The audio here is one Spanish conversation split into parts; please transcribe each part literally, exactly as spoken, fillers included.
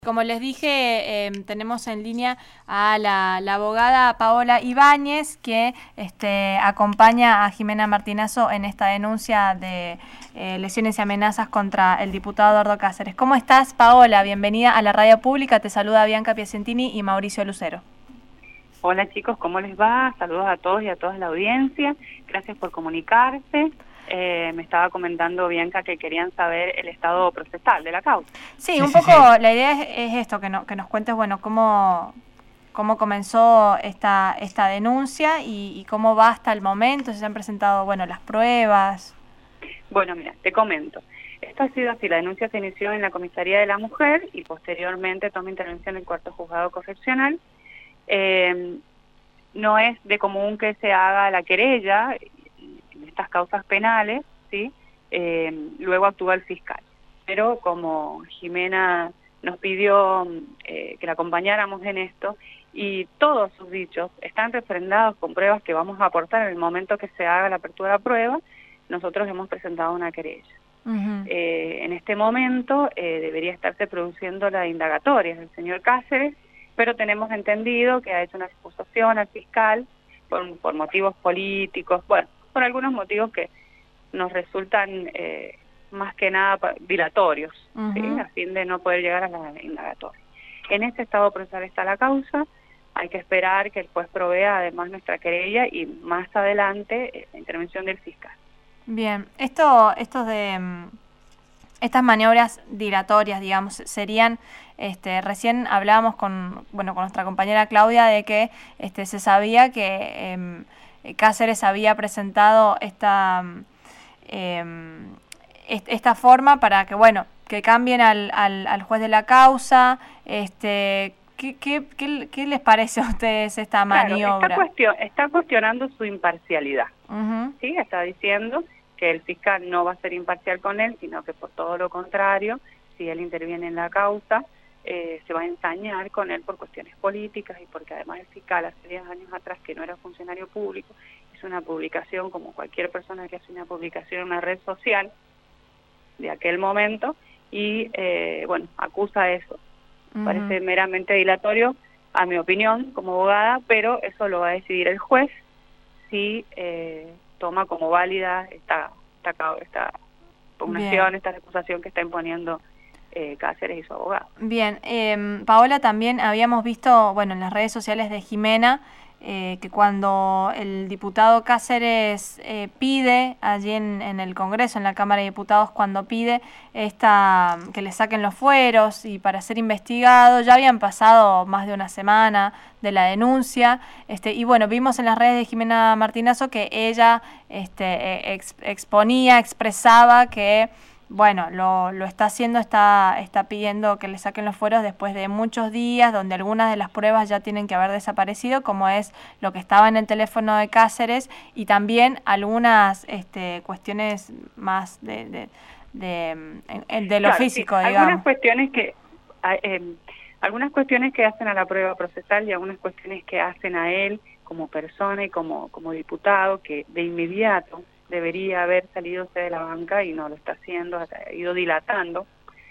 Como les dije, eh, tenemos en línea a la, la abogada Paola Ibáñez, que este, acompaña a Jimena Martinazo en esta denuncia de eh, lesiones y amenazas contra el diputado Eduardo Cáceres. ¿Cómo estás, Paola? Bienvenida a la radio pública. Te saluda Bianca Piacentini y Mauricio Lucero. Hola chicos, ¿cómo les va? Saludos a todos y a toda la audiencia. Gracias por comunicarse. Eh, me estaba comentando Bianca que querían saber el estado procesal de la causa. Sí, sí un poco sí, sí. La idea es, es esto, que, no, que nos cuentes, bueno, cómo, cómo comenzó esta, esta denuncia y, y cómo va hasta el momento, si se han presentado, bueno, las pruebas. Bueno, mira, te comento. Esto ha sido así, la denuncia se inició en la Comisaría de la Mujer y posteriormente toma intervención en el Cuarto Juzgado Correccional. Eh, no es de común que se haga la querella en estas causas penales, ¿sí? Eh, luego actúa el fiscal. Pero como Jimena nos pidió eh, que la acompañáramos en esto, y todos sus dichos están refrendados con pruebas que vamos a aportar en el momento que se haga la apertura de prueba, nosotros hemos presentado una querella. Uh-huh. eh, en este momento eh, debería estarse produciendo la indagatoria del señor Cáceres, pero tenemos entendido que ha hecho una acusación al fiscal por, por motivos políticos, bueno, por algunos motivos que nos resultan eh, más que nada dilatorios, uh-huh. ¿sí? A fin de no poder llegar a la indagatoria. En ese estado procesal está la causa, hay que esperar que el juez provea además nuestra querella y más adelante eh, la intervención del fiscal. Bien, esto, estos de... Estas maniobras dilatorias, digamos, serían, este, recién hablábamos con, bueno, con nuestra compañera Claudia de que este, se sabía que eh, Cáceres había presentado esta, eh, esta forma para que, bueno, que cambien al, al, al juez de la causa. Este, ¿qué, qué, qué, ¿Qué les parece a ustedes esta maniobra? Claro, está, cuestion, está cuestionando su imparcialidad, uh-huh. ¿sí? Está diciendo que el fiscal no va a ser imparcial con él, sino que por todo lo contrario, si él interviene en la causa, eh, se va a ensañar con él por cuestiones políticas y porque además el fiscal hace diez años atrás, que no era funcionario público, hizo una publicación como cualquier persona que hace una publicación en una red social de aquel momento y, eh, bueno, acusa eso. Uh-huh. Parece meramente dilatorio, a mi opinión, como abogada, pero eso lo va a decidir el juez si... Eh, toma como válida esta, esta, esta impugnación, esta acusación que está imponiendo eh, Cáceres y su abogado. Bien, eh, Paola, también habíamos visto, bueno, en las redes sociales de Jimena, eh, que cuando el diputado Cáceres eh, pide, allí en, en el Congreso, en la Cámara de Diputados, cuando pide esta que le saquen los fueros y para ser investigado, ya habían pasado más de una semana de la denuncia, este, y bueno, vimos en las redes de Jimena Martinazo que ella este, ex, exponía, expresaba que bueno, lo, lo está haciendo, está, está pidiendo que le saquen los fueros después de muchos días, donde algunas de las pruebas ya tienen que haber desaparecido, como es lo que estaba en el teléfono de Cáceres, y también algunas este, cuestiones más de, de, de, de, de lo claro, físico, sí. digamos. Algunas cuestiones que... Eh, algunas cuestiones que hacen a la prueba procesal y algunas cuestiones que hacen a él como persona y como, como diputado, que de inmediato debería haber salido usted de la banca y no lo está haciendo, ha ido dilatando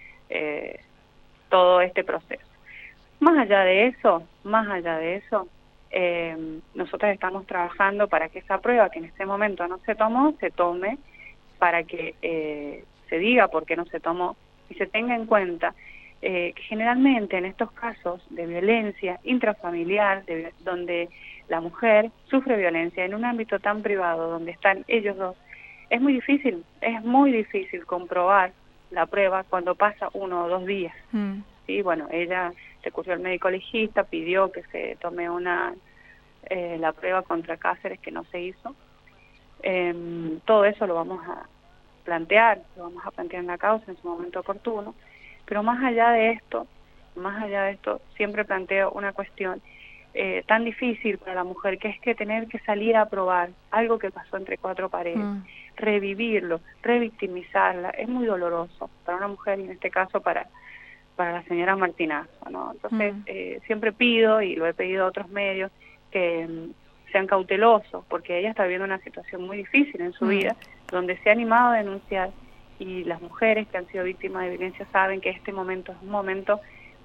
eh, todo este proceso. Más allá de eso, más allá de eso, eh, nosotros estamos trabajando para que esa prueba que en ese momento no se tomó, se tome, para que eh, se diga por qué no se tomó y se tenga en cuenta eh, que generalmente en estos casos de violencia intrafamiliar, de, donde la mujer sufre violencia en un ámbito tan privado donde están ellos dos, es muy difícil, es muy difícil comprobar la prueba cuando pasa uno o dos días. Mm. Sí, bueno, ella recurrió al médico legista, pidió que se tome una eh, la prueba contra Cáceres, que no se hizo. Eh, todo eso lo vamos a plantear, lo vamos a plantear en la causa en su momento oportuno, pero más allá de esto, más allá de esto, siempre planteo una cuestión Eh, tan difícil para la mujer, que es que tener que salir a probar algo que pasó entre cuatro paredes, mm. revivirlo, revictimizarla, es muy doloroso para una mujer y en este caso para para la señora Martinazo, ¿no? Entonces mm. eh, siempre pido, y lo he pedido a otros medios, que mm, sean cautelosos, porque ella está viviendo una situación muy difícil en su mm. vida, donde se ha animado a denunciar, y las mujeres que han sido víctimas de violencia saben que este momento es un momento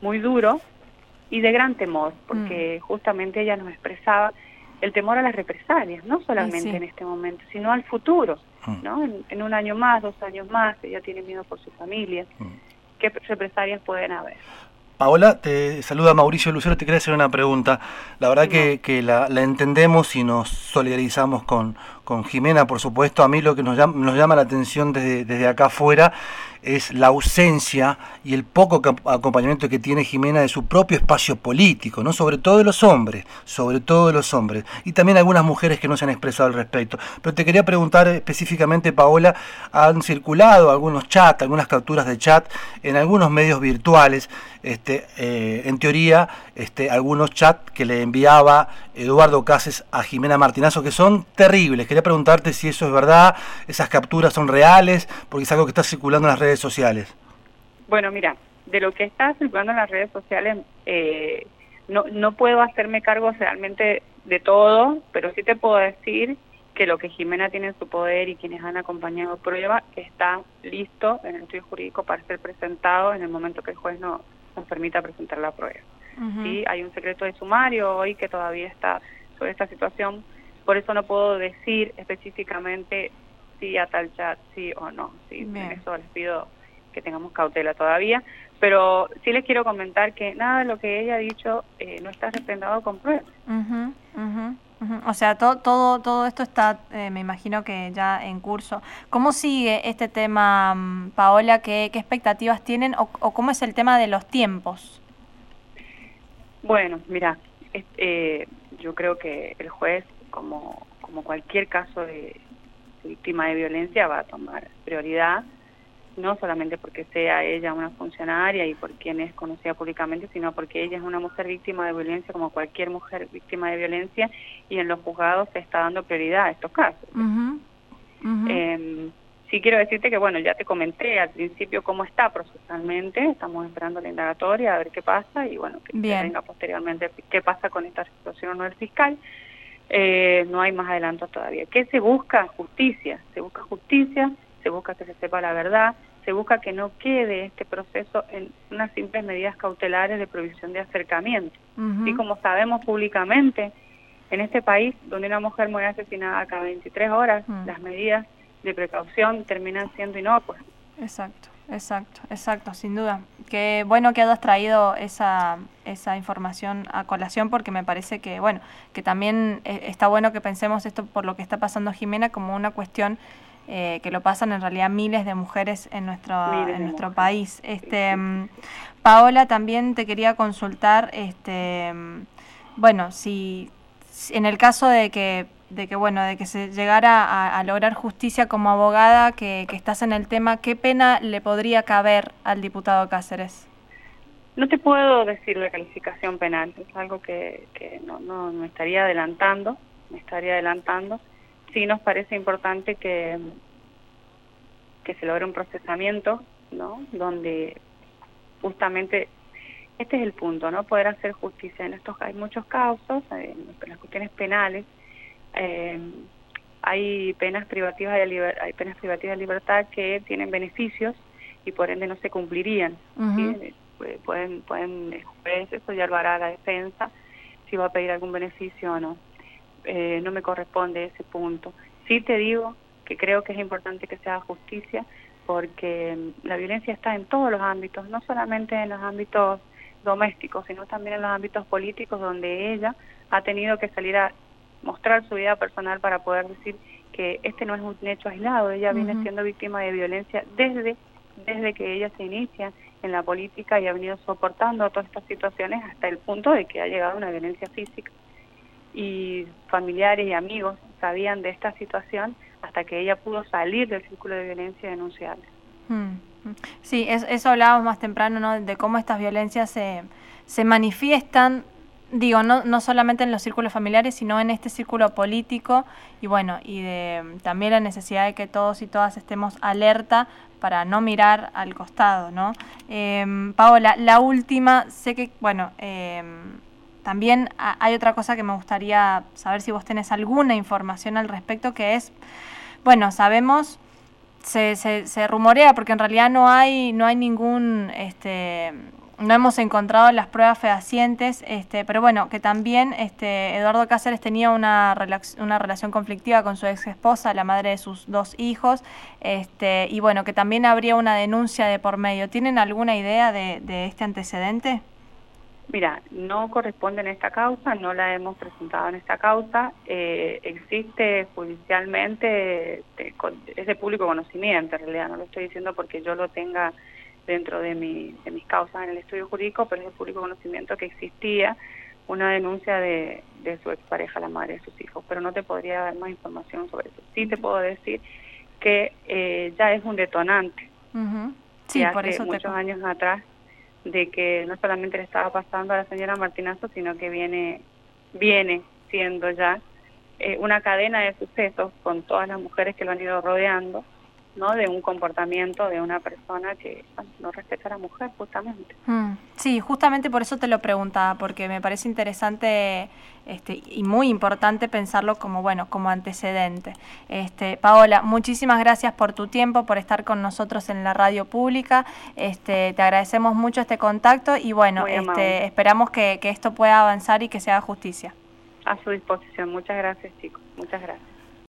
muy duro y de gran temor, porque mm. justamente ella nos expresaba el temor a las represalias, no solamente sí. en este momento, sino al futuro, mm. ¿no? En, en un año más, dos años más, ella tiene miedo por su familia. Mm. ¿Qué represalias pueden haber? Paola, te saluda Mauricio Lucero, te quería hacer una pregunta. La verdad no. que, que la, la entendemos y nos solidarizamos con, con Jimena, por supuesto. A mí lo que nos llama, nos llama la atención desde, desde acá afuera es la ausencia y el poco acompañamiento que tiene Jimena de su propio espacio político, ¿no? Sobre todo de los hombres, sobre todo de los hombres, y también algunas mujeres que no se han expresado al respecto. Pero te quería preguntar específicamente, Paola, han circulado algunos chats, algunas capturas de chat en algunos medios virtuales, este, eh, en teoría, este, algunos chats que le enviaba Eduardo Cases a Jimena Martinazo, que son terribles. Quería preguntarte si eso es verdad, esas capturas son reales, porque es algo que está circulando en las redes sociales. Bueno, mira, de lo que está circulando en las redes sociales, eh, no, no puedo hacerme cargo realmente de todo, pero sí te puedo decir que lo que Jimena tiene en su poder y quienes han acompañado prueba está listo en el estudio jurídico para ser presentado en el momento que el juez no, nos permita presentar la prueba. Uh-huh. ¿Sí? Hay un secreto de sumario hoy que todavía está sobre esta situación, por eso no puedo decir específicamente si a tal chat sí o no. Sí, en eso les pido que tengamos cautela todavía, pero sí les quiero comentar que nada de lo que ella ha dicho eh, no está respaldado con pruebas. Uh-huh, uh-huh, uh-huh. O sea, todo todo todo esto está, eh, me imagino que ya en curso. ¿Cómo sigue este tema, Paola? ¿Qué, qué expectativas tienen o, o cómo es el tema de los tiempos? Bueno, mira, eh, yo creo que el juez, como, como cualquier caso de víctima de violencia, va a tomar prioridad, no solamente porque sea ella una funcionaria y por quien es conocida públicamente, sino porque ella es una mujer víctima de violencia como cualquier mujer víctima de violencia, y en los juzgados se está dando prioridad a estos casos. Uh-huh. Uh-huh. Eh, sí quiero decirte que, bueno, ya te comenté al principio cómo está procesalmente, estamos esperando la indagatoria a ver qué pasa y, bueno, que se venga posteriormente qué pasa con esta situación o no del fiscal. Eh, no hay más adelantos todavía. ¿Qué se busca? Justicia. Se busca justicia, se busca que se sepa la verdad, se busca que no quede este proceso en unas simples medidas cautelares de prohibición de acercamiento. Uh-huh. Y como sabemos públicamente, en este país, donde una mujer muere asesinada cada veintitrés horas, uh-huh. las medidas de precaución terminan siendo inocuas. Exacto. Exacto, exacto, sin duda. Qué bueno que hayas traído esa esa información a colación, porque me parece que, bueno, que también está bueno que pensemos esto por lo que está pasando Jimena como una cuestión eh, que lo pasan en realidad miles de mujeres en nuestro miles en nuestro mujeres. país. Este, sí, sí. Paola, también te quería consultar, este, bueno, si, si en el caso de que de que bueno, de que se llegara a, a lograr justicia como abogada, que, que estás en el tema, ¿qué pena le podría caber al diputado Cáceres? No te puedo decir la calificación penal, es algo que, que no, no me estaría adelantando, me estaría adelantando. Sí nos parece importante que, que se logre un procesamiento, ¿no? Donde justamente este es el punto, ¿no? Poder hacer justicia en estos, hay muchos casos, en las cuestiones penales. Eh, hay penas privativas de liber, hay penas privativas de libertad que tienen beneficios y por ende no se cumplirían. Uh-huh. ¿Sí? Pueden, pueden, eso ya lo hará la defensa si va a pedir algún beneficio o no. Eh, no me corresponde ese punto. Sí te digo que creo que es importante que se haga justicia, porque la violencia está en todos los ámbitos, no solamente en los ámbitos domésticos, sino también en los ámbitos políticos, donde ella ha tenido que salir a mostrar su vida personal para poder decir que este no es un hecho aislado. Ella uh-huh. viene siendo víctima de violencia desde desde que ella se inicia en la política y ha venido soportando todas estas situaciones hasta el punto de que ha llegado a una violencia física, y familiares y amigos sabían de esta situación hasta que ella pudo salir del círculo de violencia y denunciarla. Uh-huh. Sí, es, eso hablábamos más temprano, ¿no? De cómo estas violencias se, se manifiestan. Digo, no, no solamente en los círculos familiares, sino en este círculo político, y bueno, y de también la necesidad de que todos y todas estemos alerta para no mirar al costado, ¿no? Eh, Paola, la última, sé que, bueno, eh, también hay otra cosa que me gustaría saber si vos tenés alguna información al respecto, que es, bueno, sabemos, se, se, se rumorea, porque en realidad no hay, no hay ningún, este... no hemos encontrado las pruebas fehacientes, este, pero bueno, que también este, Eduardo Cáceres tenía una, relac una relación conflictiva con su ex esposa, la madre de sus dos hijos, este, y bueno, que también habría una denuncia de por medio. ¿Tienen alguna idea de, de este antecedente? Mira, no corresponde en esta causa, no la hemos presentado en esta causa, eh, existe judicialmente, de, es de público conocimiento en realidad, no lo estoy diciendo porque yo lo tenga dentro de, mi, de mis causas en el estudio jurídico, pero es de público conocimiento que existía una denuncia de, de su expareja, la madre de sus hijos, pero no te podría dar más información sobre eso. Sí te puedo decir que eh, ya es un detonante, uh-huh. Sí, que por hace eso muchos te... años atrás, de que no solamente le estaba pasando a la señora Martinazo, sino que viene, viene siendo ya eh, una cadena de sucesos con todas las mujeres que lo han ido rodeando, ¿no? De un comportamiento de una persona que bueno, no respeta a la mujer, justamente. Mm, sí, justamente por eso te lo preguntaba, porque me parece interesante este, y muy importante pensarlo como, bueno, como antecedente. Este, Paola, muchísimas gracias por tu tiempo, por estar con nosotros en la radio pública. Este, te agradecemos mucho este contacto y bueno, este, esperamos que, que esto pueda avanzar y que se haga justicia. A su disposición. Muchas gracias, chicos. Muchas gracias.